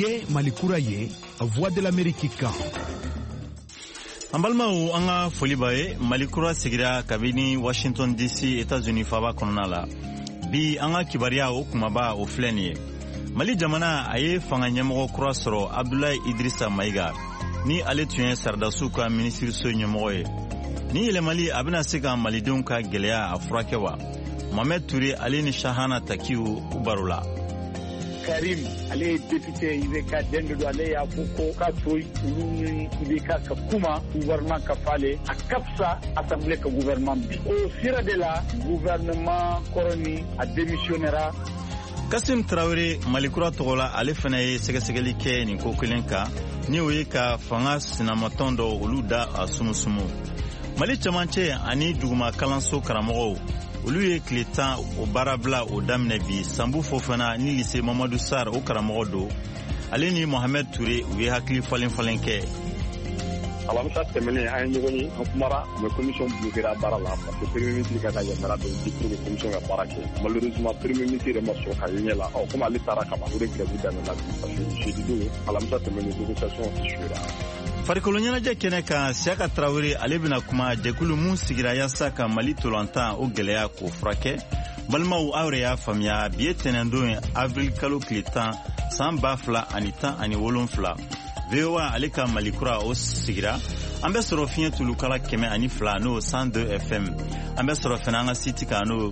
ye Malikura ye Voix de l'Amérique kan. Ambalmaou anga folibaye Malikura sigira kabini Washington DC États-Unis faba konala. Bi anga kibaria o kumaba o flenie. Mali jamana aye fanga nyamoko kura soro Abdoulaye Idrissa Maïga. Ni ale tun Sardassou ka ministre so nyamoko ye. Ni ile Mali abina sega Malidenw ka gɛlɛya a furakɛ wa. Mohamed Touré ale ni Shahana Takiou ubarula. Karim ale député IBK dendo ale ya fuko ka toy ni IBK ka kuma gouvernement ka fale a kapsa assemblée ka gouvernement bi au sira de la gouvernement koroni a démissionnera. Kassim Traoré Malikura togola ale fana ye sɛgɛsɛgɛli kɛ nin ko kelen kan ni o ye ka fanga sinamatɔn dɔ olu da a sumusumu. Mali cɛmancɛ ani duguma kalanso karamɔgɔw olu ye tile 10 o baarabila o daminɛ bi Sambu Fofana ni lycée Mamadou Sarr o karamɔgɔ do ale ni Mohamed Touré u ye hakili falen kɛ. Alamisa tɛmɛnen an ye ɲɔgɔn ye an kumara mais commission bloquera baara la parce que premier ministre ka yamaruya dɔ di pour que commission ka baara kɛ malheureusement premier ministre yɛrɛ ma sɔn ka ɲɛ la comme ale taara kaban o de grève daminɛna parce que jeudi don alamisa tɛmɛnen négociation échouera. Farikolo ɲɛnajɛ kɛnɛ kan Siaka Traoré ale bɛna kuma jɛkulu mun sigira yasa ka Mali tolantan o gɛlɛya k'o furakɛ. Balimaw aw yɛrɛ y'a faamuya bi ye tɛnɛndon ye avril kalo tile 10 san 2017 VOA ale ka Malikura o sigira. An bɛ sɔrɔ fiɲɛ tulukala 102 n'o 102 FM. An bɛ sɔrɔ fana an ka site kan n'o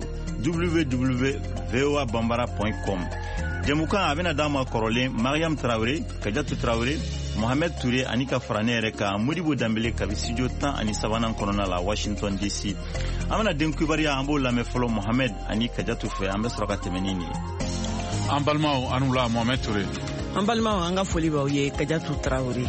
www.voabambara.com. Jɛmukan a bɛna d'an ma kɔrɔlen Mariam Traoré, Kadiatou Traoré, Mohamed Touré ani ka fara ne yɛrɛ kan Modibo Dambele kabi studio 13 kɔnɔna la Washington DC. An bɛna den kubariya an b'o lamɛn fɔlɔ Mohamed ani Kadiatou fɛ an bɛ sɔrɔ ka tɛmɛ ni nin ye. An balimaw an wula Mohamed Touré. An balimaw an ka foli b'aw ye Kadiatou Traoré.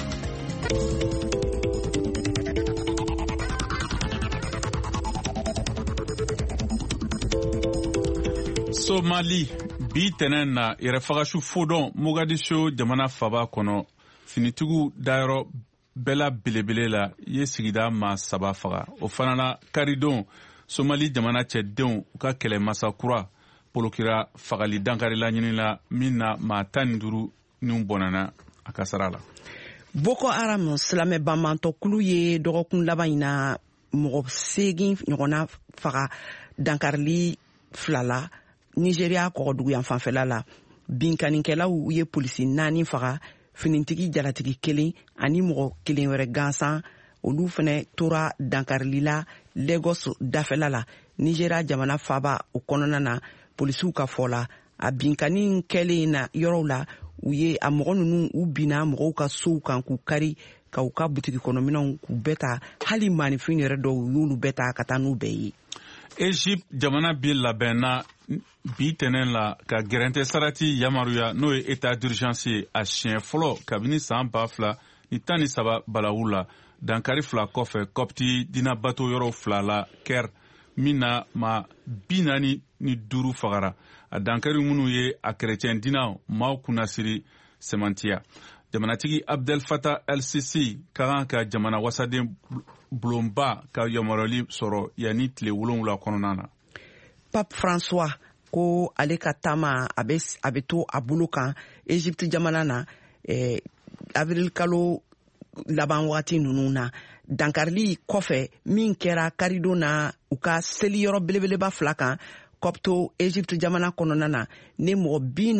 Somali bi tɛnɛn na yɛrɛfagasu fodɔn Mogadiscio jamana faba kɔnɔ finitigiw dayɔrɔ bɛɛ belebele la ye sigida maa 3 faga o fana na karidon Somali jamana cɛdenw u ka kɛlɛmasa kura polokira fagali dankari la ɲinila min na maa 15 ni bɔnana a ka sara la. Boko Haram silamɛ banbantɔkulu ye dɔgɔkun laban in na mɔgɔ 8 ɲɔgɔnna faga dankarili 2 la Nigeria kɔgɔdugu yan fanfɛla la. Binkanikɛlaw ye polisi 4 faga finitigi jalatigi 1 ani mɔgɔ 1 wɛrɛ gansan olu fɛnɛ tora dankarili la Lagos dafɛla la. Nigeria jamana faba o kɔnɔna na polisiw ka fɔ la a binkani kɛlen na yɔrɔw la u ye a mɔgɔ ninnu u bina mɔgɔw ka sow kan k'u kari ka u ka butigi kɔnɔminɛw k'u bɛɛ ta hali manifin yɛrɛ dɔw y'olu bɛɛ ta ka taa n'u bɛɛ ye. Egypte jamana bi labɛnna bi tɛnɛn la ka gɛrɛntɛ sarati yamaruya n'o ye état d'urgence ye a siɲɛ fɔlɔ kabini san 2013 balawu la dankari 2 kɔfɛ kɔpti dina bato yɔrɔ 2 la Caire min na ma 45 fagara a dankari minnu ye a chrétien dinaw maaw kunnasiri semantiya. Jamanatigi Abdel Fattah el-Sisi ka kan ka jamana wasaden bulonba ka yamaruyali sɔrɔ yanni tile 7 kɔnɔna na. Pape François ko ale ka taama a bɛ to a bolo kan Egypte jamana na avril kalo laban wagati ninnu na dankarili kɔfɛ min kɛra karidon na u ka seliyɔrɔ belebeleba 2 kan kɔpto Egypte jamana kɔnɔna na ne mɔgɔ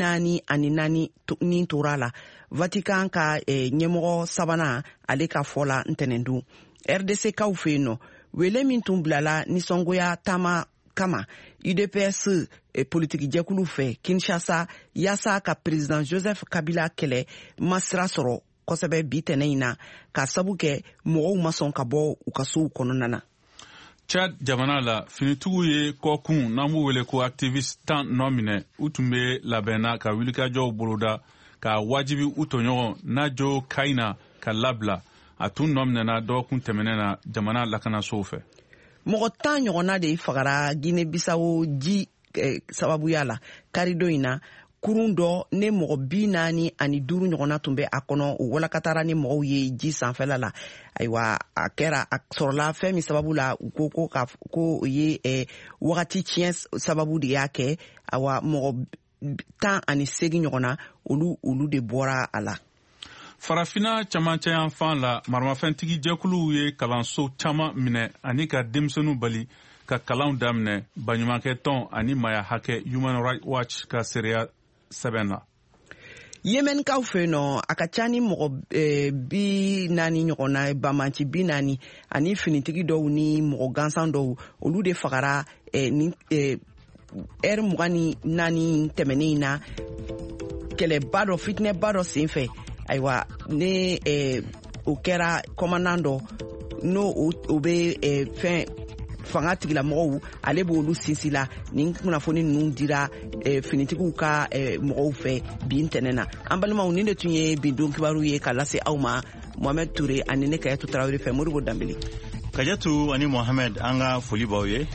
44 ni tora la. Vatican ka ɲɛmɔgɔ sabanan ale ka fɔ la ntɛnɛndon RDC kaw fɛ yen nɔ wele min tun bilala nisɔngoya taama kama UDPS politiki jɛkulu fɛ Kinshasa yasa ka président Joseph Kabila kɛlɛ masira sɔrɔ kosɛbɛ bi tɛnɛ in na ka sabu kɛ mɔgɔw ma sɔn ka bɔ u ka sow kɔnɔna na. Chad jamana la finitigiw ye kɔkun n'an b'u wele ko activiste 10 nɔ minɛ u tun bɛ labɛnna ka wulikajɔw boloda ka wajibi u tɔɲɔgɔn Najo Kaina ka labila a tun nɔ minɛna dɔgɔkun tɛmɛnen na jamana lakanasow fɛ. Mɔgɔ 10 ɲɔgɔnna de fagara Guinée Bissau ji sababuya la karidon in na kurun dɔ ne mɔgɔ 45 ɲɔgɔnna tun bɛ a kɔnɔ o walakatara ni mɔgɔw ye ji sanfɛla la. Ayiwa a kɛra a sɔrɔla fɛn min sababu la u ko o ye wagati tiɲɛ sababu de y'a kɛ. Awa mɔgɔ 18 ɲɔgɔn na olu de bɔra a la. Farafina camancɛ yan fan la maramafɛntigi jɛkuluw ye kalanso caman minɛ ani ka denmisɛnninw bali ka kalanw daminɛ baɲumankɛ tɔn ani maya hakɛ Human Rights Watch ka seereya sɛbɛn na. Yemenkaw fɛ nɔ a ka ca ni mɔgɔ 40 ɲɔgɔn na bamanci 40 ani finitigi dɔw ni mɔgɔ gansan dɔw olu de fagara ni heure 24 tɛmɛnen na kɛlɛba dɔ fitinɛba dɔ senfɛ. Ayiwa ne o kɛra commandant dɔ no o be fɛn fanga tigilamɔgɔw ale b'olu sinsin la nin kunnafoni ninnu dira finitigiw ka mɔgɔw fɛ bi ntɛnɛn na. An balimaw nin de tun ye bi don kibaru ye ka lase aw ma Mohamed Toure ani ne Kayatu Tarawele fɛ Modibo Dambele. Kayatu ani Mohamed an ka foli b'aw ye.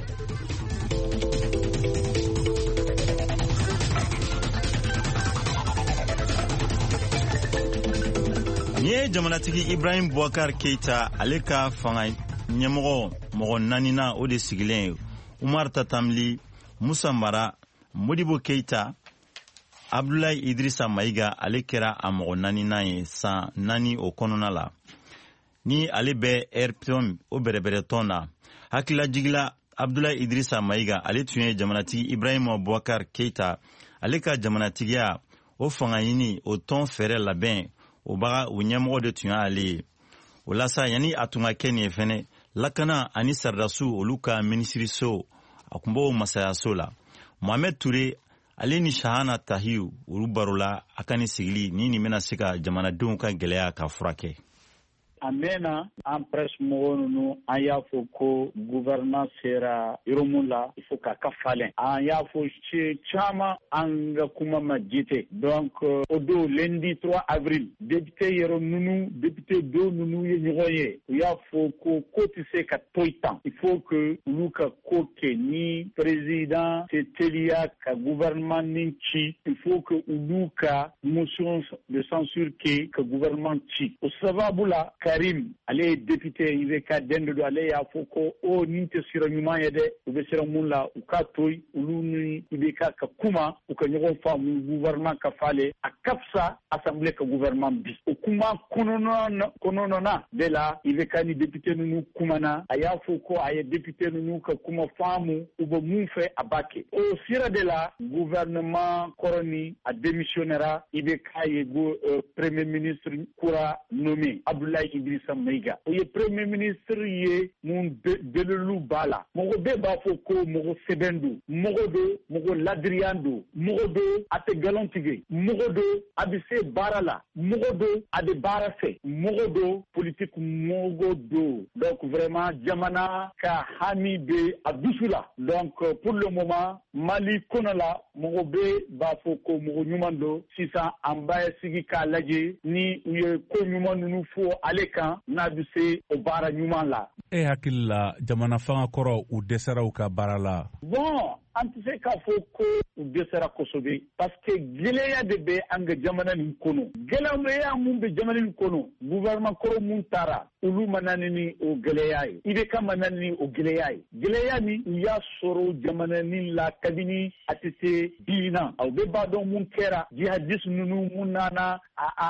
Ni ye jamanatigi Ibrahim Boubacar Keita ale ka fanga ɲɛmɔgɔ mɔgɔ 4 o de sigilen ye Umar Tatamli, Musa Mara, Modibo Keita, Abdoulaye Idrissa Maïga ale kɛra a mɔgɔ 4 ye san 4 o kɔnɔna la. Ni ale bɛ RPM o bɛrɛbɛrɛ tɔn na hakililajigila Abdoulaye Idrissa Maïga ale tun ye jamanatigi Ibrahim Boubacar Keita ale ka jamanatigiya o fanga ɲini o tɔn fɛrɛ labɛn o baga o ɲɛmɔgɔ de tun y'ale ye. O la sa yani a tun ka kɛ nin ye fɛnɛ lakana ani sardasu olu ka minisiriso a kun b'o masayaso la. Mohamed Toure ale ni Shahana Tahiyu olu baro la a ka ni sigili ni nin bɛna se ka jamanadenw ka gɛlɛya ka furakɛ. A mɛnna an presse mɔgɔw ninnu an y'a fɔ ko gouvernement sera yɔrɔ min la il faut k'a ka falen. An y'a fɔ caman an ka kuma ma jite. Donc o don lundi 3 avril député yɔrɔ ninnu député dɔw ninnu ye ɲɔgɔn ye u y'a fɔ ko tɛ se ka to tan. Il faut que olu ka ko kɛ ni président se teliya ka gouvernement nin ci. Il faut que olu ka motion de censure kɛ ka gouvernement ci. O sababu la Karim ale député IBK dende do ale y'a fɔ ko o nin tɛ sira ɲuman ye dɛ u bɛ sira mun la u ka toyi olu ni IBK ka kuma u ka ɲɔgɔn faamu gouvernement ka fale a ka fisa assemblée ka gouvernement bi o kuma kɔnɔna de la IBK ni député ninnu kumana a y'a fɔ ko a ye député ninnu ka kuma faamu u bɛ mun fɛ a b'a kɛ o sira de la gouvernement kɔrɔni a démissionnera IBK ye premier ministre kura nommé Abdoulaye Idrissa Maïga. O ye premier ministre ye mun delulu b'a la. Mɔgɔ bɛɛ b'a fɔ ko mɔgɔ sɛbɛn don, mɔgɔ don, mɔgɔ ladiriyan don, mɔgɔ don a tɛ galon tigɛ, mɔgɔ don a bɛ se baara la, mɔgɔ don a bɛ baara fɛ, mɔgɔ don politique mɔgɔ don. Donc vraiment jamana ka hami bɛ a dusu la. Donc pour le moment Mali kɔnɔ la mɔgɔ bɛɛ b'a fɔ ko mɔgɔ ɲuman don. Sisan an b'a sigi k'a lajɛ ni u ye ko ɲuman ninnu fɔ ale kan n'a bɛ se o baara ɲuman la. E hakili la jamana fanga kɔrɔ u dɛsɛra u ka baara la? Bon an tɛ se k'a fɔ ko u dɛsɛra kosɛbɛ parce que gɛlɛya de bɛ an ka jamana nin kɔnɔ. Gɛlɛya mun bɛ jamana nin kɔnɔ gouvernement kɔrɔ mun taara olu ma na ni o gɛlɛya ye. IBK ma na ni o gɛlɛya ye. Gɛlɛya min u y'a sɔrɔ jamana nin la kabini a tɛ se bi na. Aw bɛ b'a dɔn mun kɛra jihadiste ninnu mun nana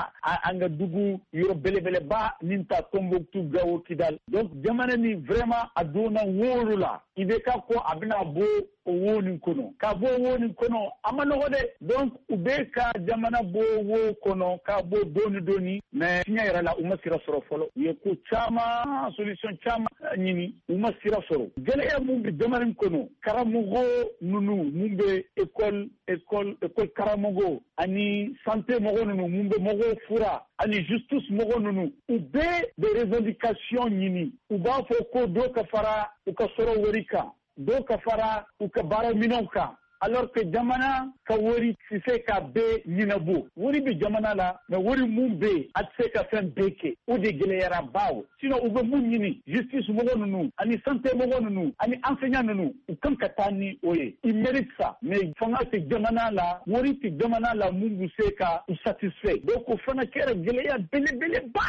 an ka dugu yɔrɔ belebeleba min ta Tombouctou, Gao, Kidal. Donc jamana nin vraiment a donna woro la. IBK ko a bɛna bɔ o wo nin kɔnɔ. Ka bɔ wo nin kɔnɔ a ma nɔgɔ dɛ. Donc u bɛ ka jamana bɔ wo kɔnɔ ka bɔ dɔɔni dɔɔni mais tiɲɛ yɛrɛ la u ma sira sɔrɔ fɔlɔ. U ye ko caman solution caman ɲini u ma sira sɔrɔ. Gɛlɛya mun bɛ jamana in kɔnɔ karamɔgɔ ninnu mun bɛ école karamɔgɔ ani santé mɔgɔ ninnu mun bɛ mɔgɔw fura ani justice mɔgɔ ninnu u bɛ des revendications ɲini. U b'a fɔ ko dɔ ka fara u ka sɔrɔ wari kan. Dɔw ka fara u ka baaraminɛnw kan alors que jamana ka wari tɛ se ka bɛɛ ɲɛnabɔ. Wari bɛ jamana la mais wari mun bɛ yen a tɛ se ka fɛn bɛɛ kɛ o de gɛlɛyara baw. Sinon u bɛ mun ɲini justice mɔgɔ ninnu ani santé mɔgɔ ninnu ani enseignant ninnu u kan ka taa ni o ye. Ils méritent ça mais fanga tɛ jamana la wari tɛ jamana la mun bɛ se ka u satisfait. Donc o fana kɛra gɛlɛya belebeleba.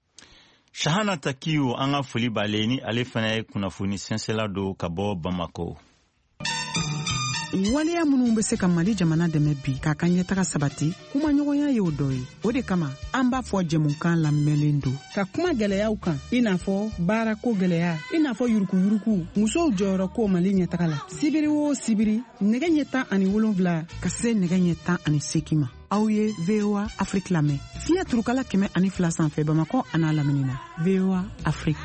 Shahana Takiyu an ka foli b'ale ni ale fana ye kunnafoni sɛnsɛnla don ka bɔ Bamako. waleya minnu be se ka Mali jamana dɛmɛ bi k'a ka ɲɛtaga sabati kuma ɲɔgɔnya ye o dɔ ye. O de kama an b'a fɔ jɛmukan lamɛnlen don ka kuma gɛlɛyaw kan i n'a fɔ baarako gɛlɛya, i n'a fɔ yurukuyuruku, musow jɔyɔrɔ ko Mali ɲɛtaga la. Sibiri o sibiri nɛgɛ ɲɛ 17 ka se nɛgɛ ɲɛ 18 ma. Aw ye VOA Afrique lamɛn fiɲɛ turukala 102 sanfɛ Bamakɔ a n'a lamini na. VOA Afrique.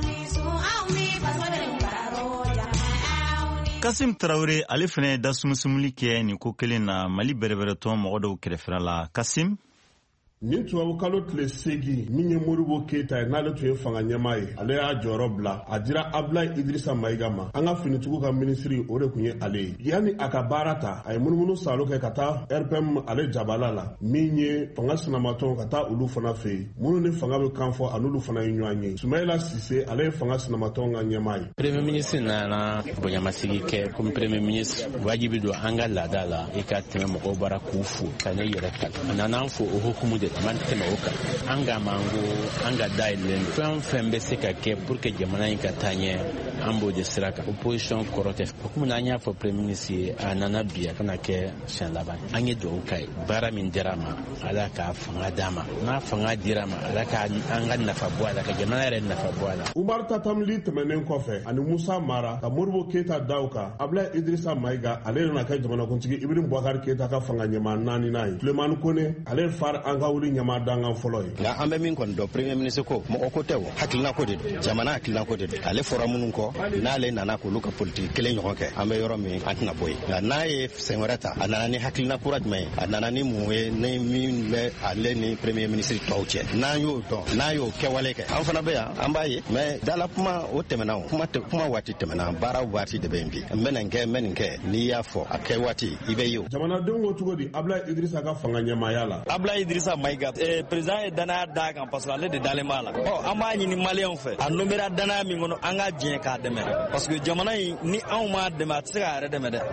Kasim Traoré ale fɛnɛ da sumusumuli kɛ nin ko kelen na Mali bɛrɛbɛrɛtɔn mɔgɔ dɔw kɛrɛfɛla la. Kasim nin tubabu kalo tile 8 min ye Modibo Keita ye n'ale tun ye fanga ɲɛmaa ye ale y'a jɔyɔrɔ bila a dira Ablaye Idrissa Maïga ma. An ka finitigiw ka minisiri o de kun ye ale ye. Yani a ka baara ta a ye munumunu salo kɛ ka taa RPM ale jabala la min ye fanga sinamatɔn ka taa olu fana fɛ yen minnu ni fanga bɛ kan fɔ an'olu fana ye ɲɔgɔn ye. Soumaïla Cissé ale ye fanga sinamatɔn ka ɲɛmaa ye. Premier ministre nana bonyamasigi kɛ comme premier ministre wajibi don an ka laada la i ka tɛmɛ mɔgɔw bara k'u fo ka ne yɛrɛ kala. A nana an fo o hukumu de man tɛmɛ o kan. An ka mango an ka dayɛlɛlen fɛn fɛn bɛ se ka kɛ pour que jamana in ka taa ɲɛ an b'o de sira kan. Opposition kɔrɔ tɛ. Komi an y'a fɔ premier ministre ye a nana bi a kana kɛ siɲɛ laban. An ye dugawu k'a ye baara min dira ma Ala ka fanga d'a ma. N'a fanga dira ma Ala ka an ka nafa bɔ a la ka jamana yɛrɛ nafa bɔ a la. Umar Tatamli tɛmɛnen kɔfɛ ani Musa Mara ka Modibo Keita daw kan Ablaye Idrissa Maïga ale nana kɛ jamanakuntigi Ibrahim Boubacar Keita ka fanga ɲɛmaa 4 n'a ye. Sulemani Kone ale far an ka wuli ɲɛmaa dangan fɔlɔ ye. Nka an bɛ min kɔni dɔn premier ministre ko mɔgɔ ko tɛ o hakilina ko de don jamana hakilina ko de don ale fɔra minnu kɔ n'ale nana k'olu ka politique kelen ɲɔgɔn kɛ an bɛ yɔrɔ min an tɛna bɔ yen nka n'a ye sɛn wɛrɛ ta a nana ni hakilina kura jumɛn ye a nana ni mun ye ni min bɛ ale ni premier ministre tɔw cɛ n'an y'o dɔn n'a y'o kɛwale kɛ an fana bɛ yan an b'a ye mais dala kuma o tɛmɛna o kuma waati tɛmɛna baara waati de bɛ yen bi n bɛ nin kɛ n'i y'a fɔ a kɛ waati i bɛ ye o. Jamanadenw ko cogo di Ablaye Idrissa ka fanga ɲɛmaaya la. Ablaye Idrissa Maïga président ye danaya d'a kan parce que ale de dalen b'a la. An b'a ɲini maliyɛnw fɛ a nomera danaya min kɔnɔ an ka diɲɛ k'a dɛmɛ parce que jamana in ni anw m'a dɛmɛ a tɛ se k'a yɛrɛ dɛmɛ dɛ.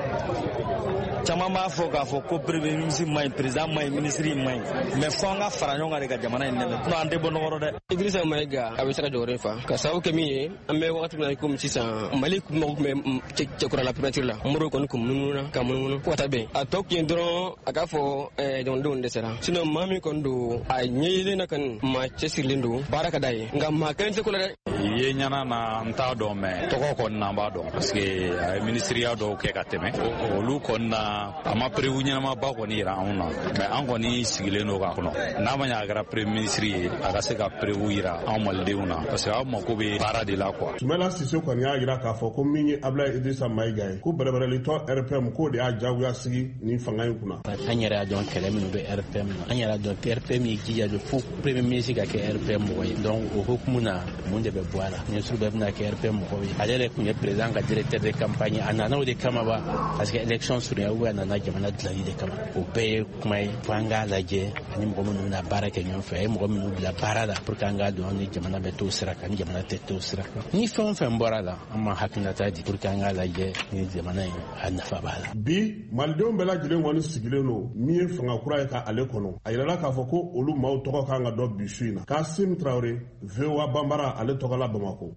Caman b'a fɔ k'a fɔ ko premier ministre man ɲi président man ɲi ministre man ɲi mais fɔ an ka fara ɲɔgɔn kan de ka jamana in dɛmɛ sinon an tɛ bɔ nɔgɔ dɛ. Idrissa Maïga a bɛ se ka jɔyɔrɔ fa ka sababu kɛ min ye an bɛ wagati min na komi sisan Mali mɔgɔw tun bɛ cɛkɔrɔla primature la Modibo kɔni kun munumunu ka munumunu fo ka taa bɛn a tɔ kun ye dɔrɔn a k'a fɔ jamanadenw dɛsɛra sinon maa min kɔni don a ɲɛyilen na kɔni maa cɛsirilen don baara ka d'a ye nka maa kelen tɛ ko la dɛ. Ye ɲana na n t'a dɔn mais tɔgɔ kɔni na n b'a dɔn parce que a ye ministeriya dɔw kɛ ka tɛmɛ olu kɔni na a ma prévu ɲɛnamaba kɔni yira anw na mais an kɔni sigilen don k'a kɔnɔ n'a ma ɲɛ a kɛra premier ministre ye a ka se ka prévu yira anw malidenw na parce que aw mako bɛ baara de la quoi. Soumaïla Cissé kɔni y'a jira k'a fɔ ko min ye Ablaye Idrissa Maïga ye ko bɛrɛbɛrɛlitɔ RPM k'o de y'a jagoya sigi nin fanga in kunna. An yɛrɛ y'a dɔn kɛlɛ minnu bɛ RPM na an yɛrɛ y'a dɔn RPM ye jija de fo premier ministre ka kɛ RPM mɔgɔ ye donc o hukumu na mun de bɛ bɔ a la ministre bɛɛ bɛna kɛ RPM mɔgɔ ye ale yɛrɛ tun ye président ka directeur de campagne a nana o de kama ba parce que élection surunya ou a nana jamana dilanni de kama o bɛɛ ye kuma ye fo an k'a lajɛ ani mɔgɔ minnu bɛna baara kɛ ɲɔgɔn fɛ a ye mɔgɔ minnu bila baara la pour que an k'a dɔn ni jamana bɛ t'o sira kan ni jamana tɛ t'o sira kan ni fɛn o fɛn bɔra la an ma hakilinata di pour que an k'a lajɛ ni jamana in a nafa b'a la. Bi malidenw bɛɛ lajɛlen kɔni sigilen don min ye fanga kura ye k'ale kɔnɔ a yirala k'a fɔ ko olu maaw tɔgɔ kan ka dɔn bi su in na. Kasim Traoré VOA Bambara ale tɔgɔ la Bamako.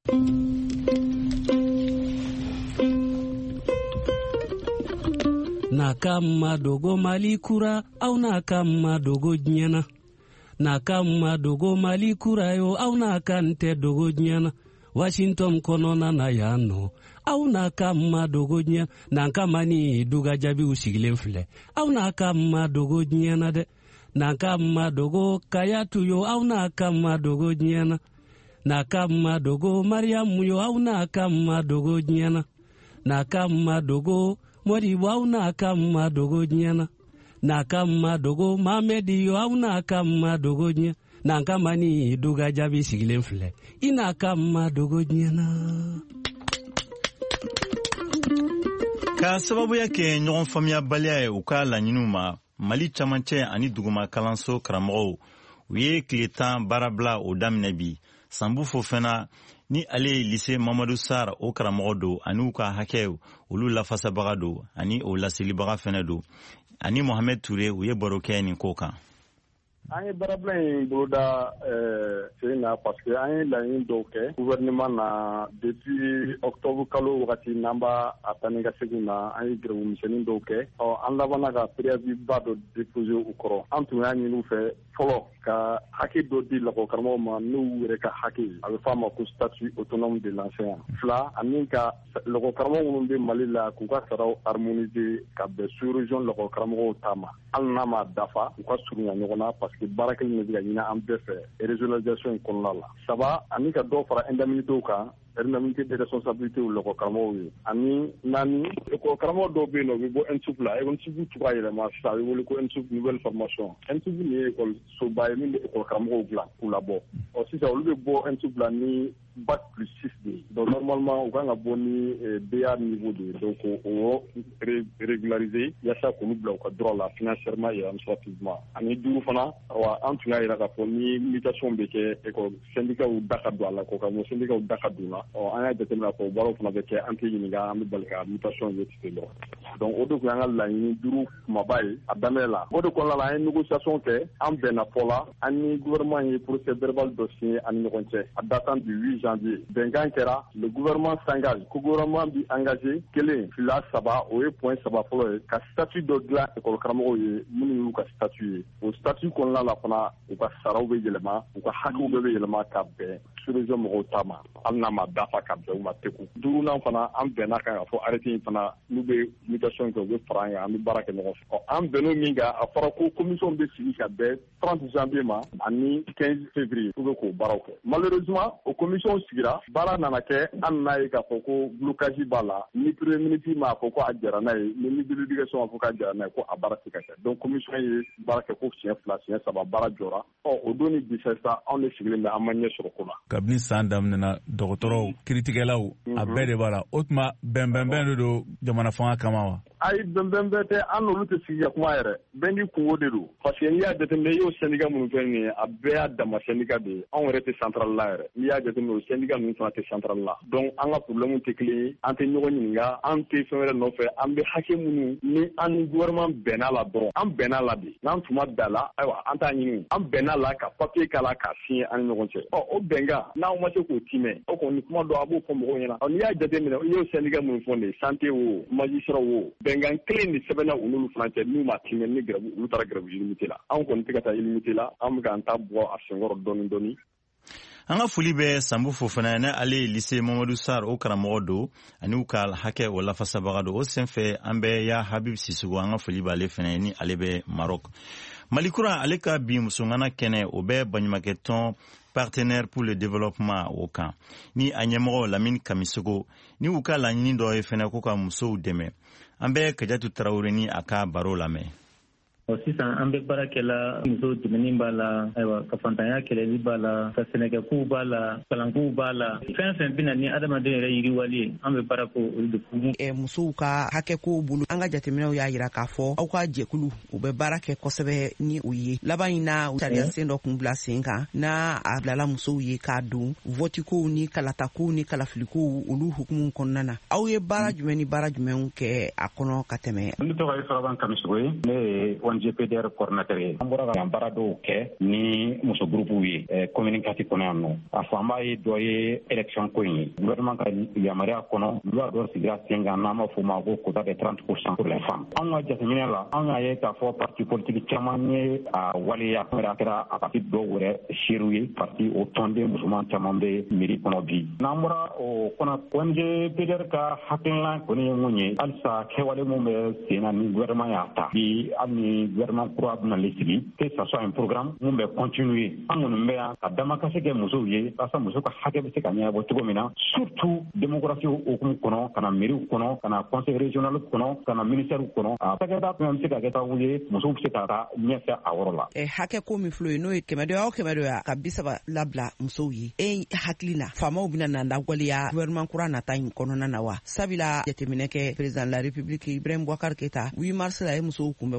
Na kama dogo Mali kura au na kama dogo nyana na kama dogo Mali kura yo au na kante dogo nyana Washington konona na yano au na kama dogo nyana na kama ni duga jabi usigilen filɛ au na kama dogo nyana de na kama dogo kayatu yo au na kama dogo nyana na kama dogo Mariamu yo au na kama dogo nyana na kama dogo Modibo au na kama dogo nyana na kama dogo Mamedi yo au na kama dogo nyana na kama ni duga jabi sigilen filɛ ina kama dogo nyana. Ka sababuya kɛ ɲɔgɔn faamuyabaliya ye u ka laɲiniw ma Mali camancɛ ani duguma kalanso karamɔgɔw u ye tile 10 baarabila o daminɛ bi Sanbu Fofana ni ale ye lycée Mamadou Sarr o karamɔgɔ don ani u ka hakɛw olu lafasabaga don ani o laselibaga fɛnɛ don ani Mohamed Touré u ye baro kɛ nin ko kan. an ye baarabila in boloda sen na parce que an ye laɲini dɔw kɛ gouvernement na depuis octobre kalo wagati n'an b'a a taa ni ka segin na an ye grève misɛnnin dɔw kɛ an labanna ka préavis ba dɔ déposer u kɔrɔ an tun y'a ɲini u fɛ fɔlɔ ka hakɛ dɔ di lakɔkaramɔgɔw ma n'u yɛrɛ ka hakɛ ye a bɛ f'a ma ko statut autonome de l'enseignant. Fila ani ka lakɔkaramɔgɔ minnu bɛ Mali la k'u ka saraw harmoniser ka bɛn sous-région lakɔkaramɔgɔw ta ma hali n'a ma dafa u ka surunya ɲɔgɔn na parce que baara kelen de bɛ ka ɲini an bɛɛ fɛ régionalisation in kɔnɔna la. Saba ani ka dɔ fara indemnités kan indemnité de responsabilité u lakɔkaramɔgɔw ye ani naani lakɔkaramɔgɔ dɔw bɛ yen nɔ u bɛ bɔ NSUP la NSUP cogoya yɛlɛma sisan a bɛ wele ko NSUP nouvelle formation NSUP nin ye ekɔlisoba ye min bɛ ekɔlikaramɔgɔw dilan k'u labɔ sisan olu bɛ bɔ NSUP la ni bac plus 6 de ye donc normalement u kan ka bɔ ni BA niveau de ye donc o régulariser yaasa k'olu bila u ka droit la financièrement et administrativement ani duuru fana an tun y'a jira k'a fɔ ni mutation bɛ kɛ ekɔli syndicat da ka don a la kɔkaramɔgɔ syndicat da ka don la an y'a jateminɛ k'o baaraw fana bɛ kɛ an tɛ ɲininka an bɛ bali ka mutation ye ten dɔrɔn donc o de tun y'an ka laɲini duuru kumaba ye a daminɛ la o de kɔnɔna la an ye négociation kɛ an bɛnna fɔ la an ni gouvernement ye procès verbal dɔ signé an ni ɲɔgɔn cɛ a datant du 8 janvier bɛnkan kɛra le gouvernement s'engage ko gouvernement bi engagé kelen fila saba o ye point saba fɔlɔ ye ka statut dɔ dilan ekɔlikaramɔgɔw ye minnu y'u ka statut ye o statut kɔnɔna la fana u ka saraw bɛ yɛlɛma u ka hakɛw bɛɛ bɛ yɛlɛma ka bɛn sous-région mɔgɔw ta ma hali n'a ma dafa ka bɛn u ma teku duurunan fana an bɛnna kan ka fɔ arrêté in fana n'u bɛ mutation kɛ u bɛ fara an kan an bɛ baara kɛ ɲɔgɔn fɛ an bɛnn'o min kan a fɔra ko commission bɛ sigi ka bɛn 30 janvier ma ani 15 février u bɛ k'o baaraw kɛ malheureusement o commission sigira baara nana kɛ an n'a ye k'a fɔ ko blocage b'a la ni premier ministre m'a fɔ ko a jara n'a ye ni ministre de l'éducation m'a fɔ k'a jara n'a ye ko a baara tɛ ka kɛ donc commission ye baara kɛ ko siɲɛ 2 siɲɛ 3 baara jɔra o don ni bi sisan anw de sigilen bɛ an ma ɲɛ sɔrɔ ko la. Kabini san daminɛna dɔgɔtɔrɔw kiiritigɛlaw a bɛɛ de b'a la o tuma bɛnbɛnbɛn de don jamana fanga kama wa. ayi bɛnbɛn bɛɛ tɛ an n'olu tɛ sigi ka kuma yɛrɛ bɛn ni kungo de don parce que n'i y'a jateminɛ i y'o syndicat minnu fɛn nin ye a bɛɛ y'a dama syndicat de ye anw yɛrɛ tɛ centrale la yɛrɛ n'i y'a jateminɛ o syndicat ninnu fana tɛ centrale la donc an ka problème tɛ kelen ye an tɛ ɲɔgɔn ɲininka an tɛ fɛn wɛrɛ nɔfɛ an bɛ hakɛ minnu ni an ni gouvernement bɛnna la dɔrɔn an bɛnna la de n'an tuma da la ayiwa an t'a ɲini an bɛnna la ka papier k'a la k'a signer an ni ɲɔgɔn cɛ o bɛnkan n'aw ma se k'o timɛ o kɔni kuma dɔ a b'o fɔ mɔgɔw ɲɛna n'i y'a jateminɛ i y'o syndicat minnu fɔ nin ye santé wo magistrat wo bɛnkan kelen de sɛbɛnna olu fana cɛ n'u ma timɛ ni grève olu taara grève illimité la anw kɔni tɛ ka taa illimité la an bɛ k'an ta bɔ a senkɔrɔ dɔɔni dɔɔni. An ka foli bɛ Sambu Fofana ne ale lycée Mamadou Sarr o karamɔgɔ don ani u ka hakɛ o lafasabaga don o senfɛ an bɛ ya Habib Sissogo an ka foli b'ale fɛnɛ ni ale bɛ Maroc. Malikura ale ka bi musongana kɛnɛ o bɛ baɲumankɛtɔn partenaire pour le développement o kan ni a ɲɛmɔgɔ Lamine Kamisogo ni u ka laɲini dɔ ye fɛnɛ ko ka musow dɛmɛ an bɛ Kajatu Tarawele ni a ka baro lamɛn. Sisan an bɛ baara kɛla muso dɛmɛni b'a la ayiwa ka fantanya kɛlɛli b'a la ka sɛnɛkɛkow b'a la kalankow b'a la fɛn fɛn bɛna ni adamaden yɛrɛ yiriwali ye an bɛ baara ko olu de kun. Musow ka hakɛkow bolo an ka jateminɛw y'a jira k'a fɔ aw ka jɛkulu u bɛ baara kɛ kosɛbɛ ni u ye laban in na sariya sen dɔ kun bila sen kan n'a a bilala musow ye k'a don votikow ni kalatakow ni kalafilikow olu hukumu kɔnɔna na aw ye baara jumɛn ni baara jumɛnw kɛ a kɔnɔ ka tɛmɛ. Ne tɔgɔ ye Saraban Kamisogo ye ne ye GPDR coordinateur ye an bɔra ka baara dɔw kɛ ni muso groupew ye commune kati kɔnɔ yan nɔ a fanba ye dɔ ye élection ko in ye gouvernement ka yamaruya kɔnɔ loi dɔ sigira sen kan n'an b'a fɔ ma ko quota de 30% pour les femmes an ka jateminɛ la an y'a ye k'a fɔ parti politique caman ye a waleya a kɛra a parti dɔw yɛrɛ seerew ye parti o tɔnden musoman caman bɛ mairie kɔnɔ bi n'an bɔra o kɔnɔ ONG PDR ka hakilina kɔni ye mun ye halisa kɛwale mun bɛ sen na ni gouvernement y'a ta bi hali ni gouvernement kura bɛna le sigi que ça soit un programme mun bɛ continuer an kɔni bɛ yan ka damakasi kɛ musow ye walasa muso ka hakɛ bɛ se ka ɲɛnabɔ cogo min na surtout démocratie hukumu kɔnɔ ka na mairie kɔnɔ ka na conseil régional kɔnɔ ka na ministère kɔnɔ a cakɛda fɛn bɛ se ka kɛ sababu ye musow bɛ se ka taa ɲɛfɛ a yɔrɔ la. Hakɛ ko min filɛ n'o ye 100 o 100 ka 30 labila musow ye e hakili la faamaw bɛna na lawaleya gouvernement kura nata in kɔnɔna na wa sabula jateminɛ kɛ président de la république Ibrahim Boubacar Keita 8 mars la ye musow kunbɛn waati min na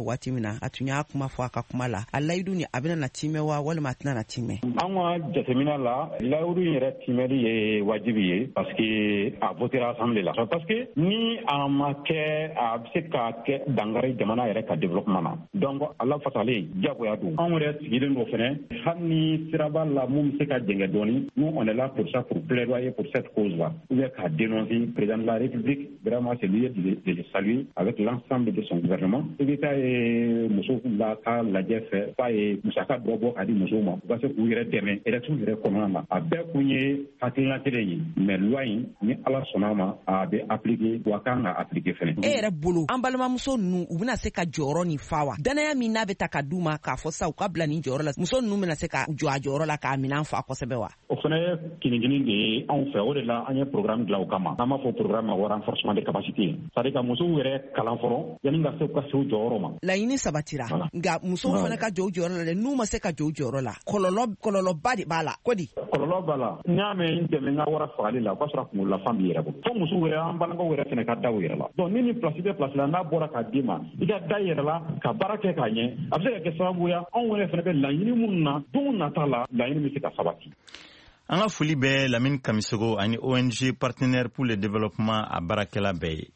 na a tun y'a kuma fɔ a ka kuma la a layidu ni a bɛna na timɛ wa walima a tɛna na timɛ. An ka jateminɛ la layidu yɛrɛ timɛli ye wajibi ye parce que a votera assemblée la parce que ni a ma kɛ a bɛ se ka kɛ dangari jamana yɛrɛ ka développement na donc ala fasalen jagoya don anw yɛrɛ sigilen don fɛnɛ hali ni siraba la mun bɛ se ka jɛngɛ dɔɔni nous on est là pour ça pour plaidoyer pour cette cause là ou bien ka dénoncer président de la République vraiment c'est lieu de le saluer avec l'ensemble de son gouvernement i bɛ taa muso la ka lajɛ fɛ f'a ye musaka dɔ bɔ ka di musow ma u ka se k'u yɛrɛ dɛmɛ élection yɛrɛ kɔnɔna na a bɛɛ kun ye hakilina kelen ye mais loi in ni ala sɔnna ma a bɛ appliquer wa kan ka appliquer fɛnɛ. E yɛrɛ bolo an balimamuso ninnu u bɛna se ka jɔyɔrɔ nin fa wa danaya min n'a bɛ ta ka d'u ma k'a fɔ sa u ka bila nin jɔyɔrɔ la muso ninnu bɛna se ka jɔ a jɔyɔrɔ la k'a minɛn fa kosɛbɛ wa. O fana ye kinigini de ye anw fɛ o de la an ye programme dilan o kama n'an b'a fɔ programme ma renforcement des capacités c'est à dire ka musow yɛrɛ kalan fɔlɔ yanni ka se u jɔyɔrɔ ma. Laɲini sabatira nka musow fana ka jɔ u jɔyɔrɔ la dɛ n'u ma se ka jɔ u jɔyɔrɔ la kɔlɔlɔba de b'a la ko di. Kɔlɔlɔ b'a la n'i y'a mɛn dɛmɛ n ka wara fagali la o ka sɔrɔ kunkololafan b'i yɛrɛ bolo fo musow yɛrɛ an balimaw yɛrɛ fana ka da u yɛrɛ la donc ni place bɛ place la n'a bɔra k'a d'i ma i ka da i yɛrɛ la ka baara kɛ k'a ɲɛ a bɛ se ka kɛ sababu ye anw yɛrɛ fana bɛ laɲini minnu na don nata la laɲini bɛ se ka sabati. An ka foli bɛ Lamine Kamisogo ani ONG Partenaires pour le Développement a baarakɛla bɛɛ ye.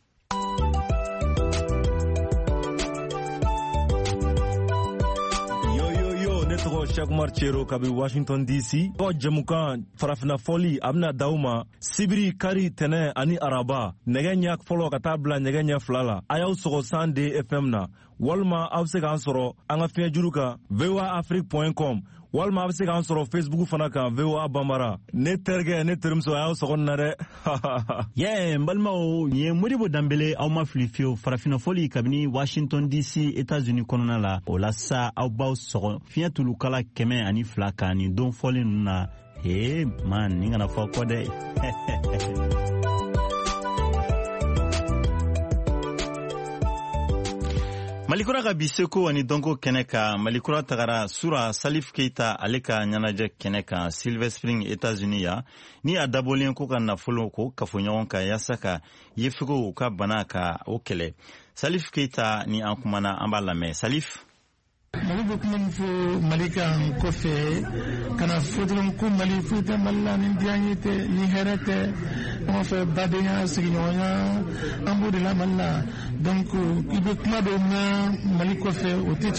Ne tɔgɔ Shakumar Chero kabi Washington DC. Ko jɛmukan farafina fɔli a bɛna d'aw ma sibiri kari tɛnɛ ani araba nɛgɛ ɲɛ fɔlɔ ka taa bila nɛgɛ ɲɛ 2 la a y'aw sɔgɔ 102 FM na walima aw bɛ se k'an sɔrɔ an ka fiɲɛjuru kan voaafrique.com walima a bɛ se k'an sɔrɔ Facebook fana kan VOA Bambara. Ne terikɛ ne terimuso a y'aw sɔgɔ na dɛ. N balimaw nin ye Modibo Danbele aw ma fili fiyewu farafina fɔli kabini Washington DC États-Unis kɔnɔna la o la sa aw b'aw sɔgɔ fiɲɛ tulukala 102 kan nin don fɔli ninnu na man nin kana fɔ kɔ dɛ. Malikura ka bi seko ani donko kɛnɛ kan Malikura tagara Sura Salif Keita ale ka ɲɛnajɛ kɛnɛ kan Silver Spring États-Unis ya ni a dabɔlen ko ka nafolo ko kafoɲɔgɔn kan yaasa ka yefegow ka bana ka o kɛlɛ. Salif Keita ni an kumana an b'a lamɛn. Salif. Mali bɛ kuma min fɔ Mali kan kɔfɛ kana fɔ dɔrɔn ko Mali foyi tɛ Mali la ni diya ye tɛ ni hɛrɛ tɛ ɲɔgɔn fɛ badenya sigiɲɔgɔnya an b'o de la Mali la donc i bɛ kuma dɔw mɛn Mali kɔfɛ o tɛ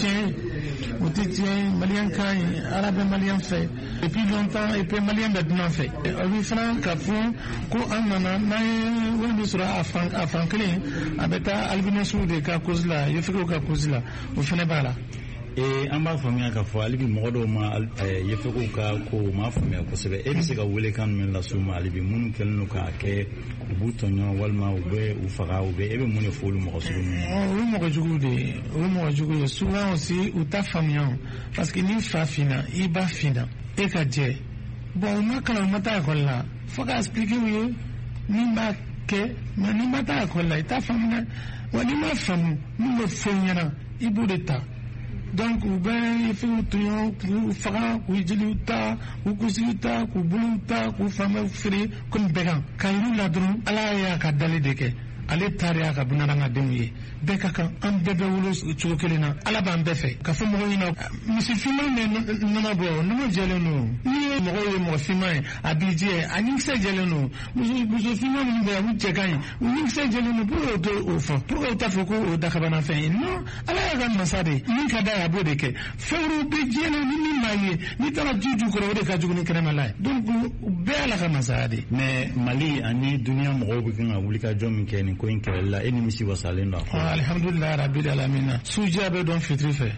tiɲɛ maliyɛn ka ɲi ala bɛ maliyɛn fɛ depuis longtemps et puis maliyɛn bɛ dunan fɛ o bɛ fana ka fɔ ko an nana n'an ye wari min sɔrɔ a fan kelen a bɛ taa albinosw de ka cause la yefegew ka cause la o fana b'a la. An b'a faamuya k'a fɔ hali bi mɔgɔ dɔw ma yefegow ka ko ma faamuya kosɛbɛ e bɛ se ka welekan min las'u ma hali bi minnu kɛlen don k'a kɛ u b'u tɔɲɔ walima u bɛ u faga u bɛ e bɛ mun de fɔ olu mɔgɔ sugu ninnu. O ye mɔgɔ jugu de ye o ye mɔgɔ jugu ye souvent aussi u t'a faamuya parce que ni fa finna i ba finna e ka jɛ bon u ma kalan u ma taa ekɔli la fo ka expliquer u ye min b'a kɛ mais ni ma taa ekɔli la i t'a faamu dɛ wa ni ma faamu min bɛ fɔ i ɲɛna i b'o de ta. Donc u bɛ fɛnw tɔɲɔ k'u faga k'u jeliw ta k'u kusiw ta k'u bolow ta k'u fanbɛw feere komi bɛɛ kan ka yir'u la dɔrɔn ala y'a ka dali de kɛ ale taara y'a ka bunadamadenw ye bɛɛ ka kan an bɛɛ bɛ wolo cogo kelen na ala b'an bɛɛ fɛ ka fɔ mɔgɔw ɲɛna misifinman bɛ nɔnɔ bɔ nɔnɔ jɛlen don n'i ye mɔgɔw ye mɔgɔ finman ye a b'i jɛ a ɲinkisɛ jɛlen don muso finman minnu bɛ yan u cɛ ka ɲi u ɲinkisɛ jɛlen don pourquoi o t'o fɔ pourquoi o t'a fɔ ko o dakabanafɛn ye non ala y'a ka masa de min ka d'a ye a b'o de kɛ fɛn wɛrɛw bɛ diɲɛ na ni min m'a ye n'i taara ju kɔrɔ o de ka jugu ni kɛnɛmala ye donc bɛɛ ala ka masaya de. Mais Mali ani duniya mɔgɔw bɛ kan ka wulikajɔ min kɛ nin ko in kɛlɛli la e ni misi wasalen don. Alhamdulillah rabbil alamin suja bɛ dɔn fitiri fɛ.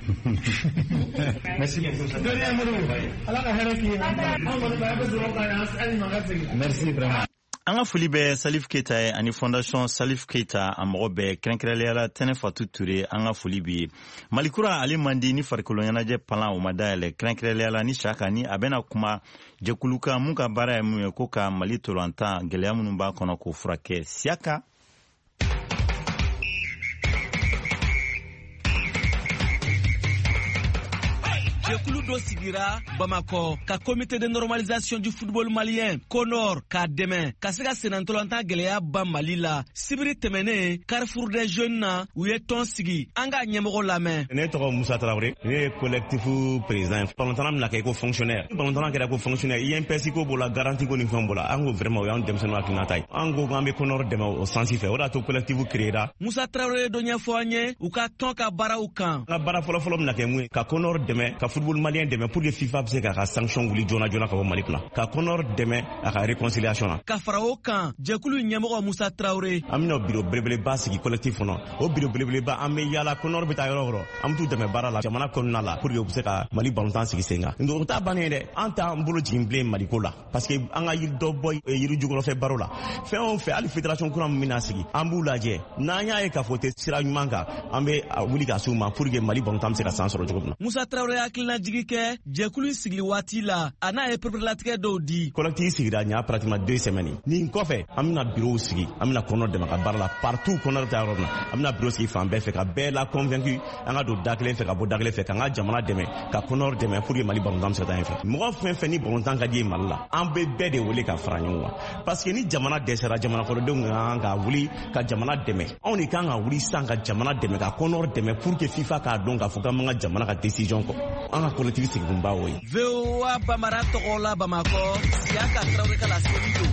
Merci merci vraiment. An ka foli bɛ Salif Keita ye ani fondation Salif Keita a mɔgɔ bɛɛ kɛrɛnkɛrɛnnenya la Tɛnɛ Fatu Ture an ka foli bi ye. Malikura ale man di ni farikolo ɲɛnajɛ palan o ma dayɛlɛ kɛrɛnkɛrɛnnenya la ni Saka ni a bɛna kuma jɛkulu kan mun ka baara ye mun ye ko ka Mali tolantan gɛlɛya minnu b'a kɔnɔ k'o furakɛ. Siaka. Jɛkulu jɛkulu dɔ sigira Bamako ka comité de normalisation du football malien Conor k'a dɛmɛ ka se ka senantɔlanta gɛlɛya ban Mali la. Sibiri tɛmɛnen Carrefour des Jeunes na u ye tɔn sigi. An ka ɲɛmɔgɔ lamɛn. Ne tɔgɔ Musa Traoré, ne ye collectif président. Ballon mina kɛ ko fonctionnaire. Ballon kɛra ko fonctionnaire. INPS ko b'o la, garantie ko ni fɛn b'o la. An ko vraiment o y'an denmisɛnninw hakilinata ye. An ko k'an bɛ Conor dɛmɛ o sensi fɛ. O de y'a to collectif créera. Musa Traoré dɔ ɲɛfɔ an ye u ka tɔn ka baaraw kan. An ka baara fɔlɔfɔlɔ mina kɛ mun ye ka Conor dɛmɛ, ka football malien dɛmɛ pour que FIFA bɛ se k'a ka sanction wuli joona joona ka bɔ Mali kunna. Ka Conor dɛmɛ a ka réconciliation na. Ka fara o kan jɛkulu ɲɛmɔgɔ Musa Traoré. An bɛna bureau belebeleba sigi collectif kɔnɔ. O bureau belebeleba an bɛ yaala Conor bɛ taa yɔrɔ o yɔrɔ. An bɛ t'u dɛmɛ baara la jamana kɔnɔna la pour que u bɛ se ka Mali balontan sigi sen kan. O t'a bannen ye dɛ. An t'an bolo jigin bilen Maliko la parce que an ka yiri dɔ bɔ yiri jukɔrɔfɛ baro la. Fɛn o fɛn hali fédération kura min bɛna sigi an b'u lajɛ. N'an y'a ye k'a fɔ o tɛ sira ɲuman kan an bɛ wuli ka s'u ma pour que Mali balontan bɛ se ka san sɔrɔ cogo min na. Musa Traoré hakilina jigi kɛ jɛkulu sigili waati la a n'a ye peperilatigɛ dɔw di. Collectif sigira ɲa pratiquement 2 semaines. Nin kɔfɛ an bɛna bureau sigi an bɛna Conor dɛmɛ ka baara la partout Conor bɛ taa yɔrɔ min na an bɛna bureau sigi fan bɛɛ fɛ ka bɛɛ la convaincu an ka don da kelen fɛ ka bɔ da kelen fɛ k'an ka jamana dɛmɛ ka Conor dɛmɛ pour que Mali balontan bɛ se ka taa yen fɛ. Mɔgɔ fɛn fɛn ni balontan ka di ye Mali la an bɛ bɛɛ de wele ka fara ɲɔgɔn kan parce que ni jamana dɛsɛra jamana kɔnɔdenw kan ka wuli ka jamana dɛmɛ anw de kan ka wuli sisan ka jamana dɛmɛ ka Conor dɛmɛ pour que FIFA k'a dɔn k'a fɔ k'an b'an ka jamana ka décision kɔ an ka collectif sigikun b'a o ye. VOA Bamara tɔgɔ la Bamako Siaka Traoré ka laseli don.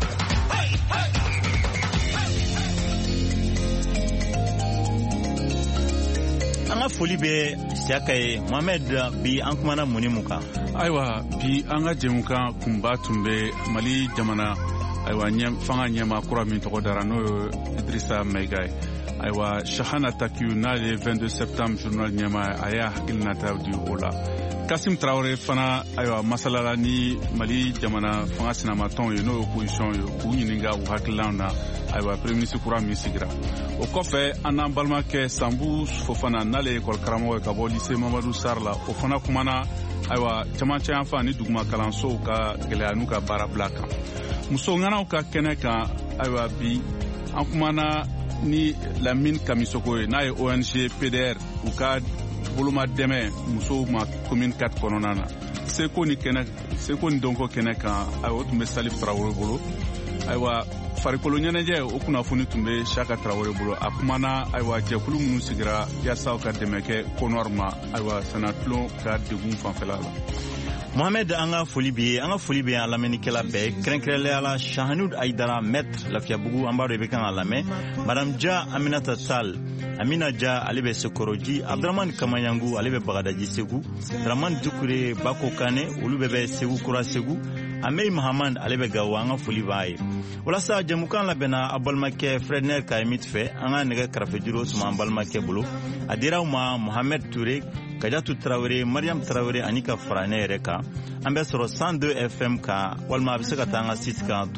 An ka foli bɛ Siaka ye Mohamed bi an kumana mun ni mun kan. Ayiwa bi an ka jɛmukan kunba tun bɛ Mali jamana ayiwa fanga ɲɛma kura min tɔgɔ dara n'o ye Idrissa Maïga ye. Ayiwa Shahana Takiou n'ale 22 septembre journal ɲɛma a y'a hakilinata di o la. Kasim Traoré fana ayiwa masalala ni Mali jamana fanga sinamatɔnw ye n'o ye opposition ye k'u ɲininka u hakililaw na ayiwa premier ministre kura min sigira. O kɔfɛ an n'an balimakɛ Sambu Fofana n'ale ye école karamɔgɔ ye ka bɔ lycée Mamadou Sarr la o fana kumana ayiwa camancɛ yanfan ni duguma kalansow ka gɛlɛya n'u ka baara bila kan. Muso ŋanaw ka kɛnɛ kan ayiwa bi an kumana ni Lamine Kamisoko ye n'a ye ONG PDR u ka boloma dɛmɛ musow ma commune 4 kɔnɔna na. Seko ni dɔnko kɛnɛ kan ayiwa o tun bɛ Salif Traoré bolo. Ayiwa farikolo ɲɛnajɛ o kunnafoni tun bɛ Siaka Traoré bolo. A kumana ayiwa jɛkulu minnu sigira yaasa ka dɛmɛ kɛ Conor ma ayiwa sɛnɛtulon ka degun fanfɛla la. Mohamed an ka foli bɛ an lamɛnnikɛla bɛɛ kɛrɛnkɛrɛnnenya la Shahanud Aïdara maître Lafiyabugu an b'a dɔn i bɛ kan ka lamɛn Madame Dia Aminata Sall Amina Dia ale bɛ Sekoroji Abdraman Kamayangu ale bɛ Bagadaji Segu Dramane Dukure Bako Kane olu bɛɛ bɛ Segu Kura Segu Amey Mahamad ale bɛ Gawo an ka foli b'a ye walasa jɛmukan labɛnna a balimakɛ Fredner Kayemit fɛ an ka nɛgɛ kɛrɛfɛjuru suma an balimakɛ bolo a dira u ma Mohamed Touré Kajatu Traoré Mariam Traoré ani ka fara ne yɛrɛ kan an bɛ sɔrɔ 102 FM kan walima a bɛ se ka taa an ka site kan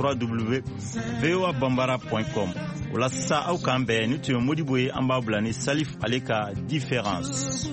www.voabambara.com o la sisan aw k'an bɛn ni tun ye Modibo ye an b'a bila ni Salif ale ka différence.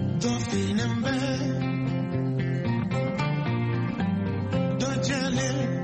Don't feel in bed. Don't tell him.